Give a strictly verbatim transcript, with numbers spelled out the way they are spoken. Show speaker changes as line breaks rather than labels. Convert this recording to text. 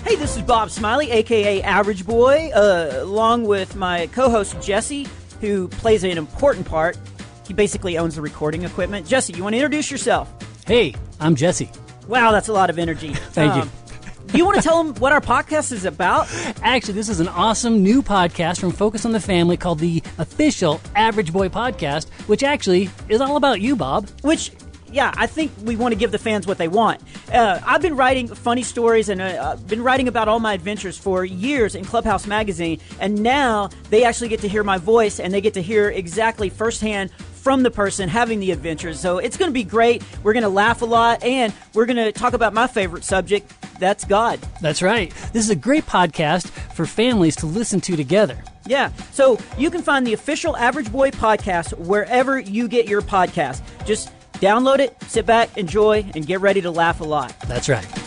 Hey, this is Bob Smiley, a k a. Average Boy, uh, along with my co-host Jesse, who plays an important part. He basically owns the recording equipment. Jesse, you want to introduce yourself?
Hey, I'm Jesse.
Wow, that's a lot of energy.
Thank
um,
you.
Do you want to tell them what our podcast is about?
Actually, this is an awesome new podcast from Focus on the Family called the official Average Boy Podcast, which actually is all about you, Bob.
Which... Yeah, I think we want to give the fans what they want. Uh, I've been writing funny stories and uh, been writing about all my adventures for years in Clubhouse Magazine, and now they actually get to hear my voice, and they get to hear exactly firsthand from the person having the adventures. So it's going to be great. We're going to laugh a lot, and we're going to talk about my favorite subject, that's God.
That's right. This is a great podcast for families to listen to together.
Yeah, so you can find the official Average Boy Podcast wherever you get your podcast. Just download it, sit back, enjoy, and get ready to laugh a lot.
That's right.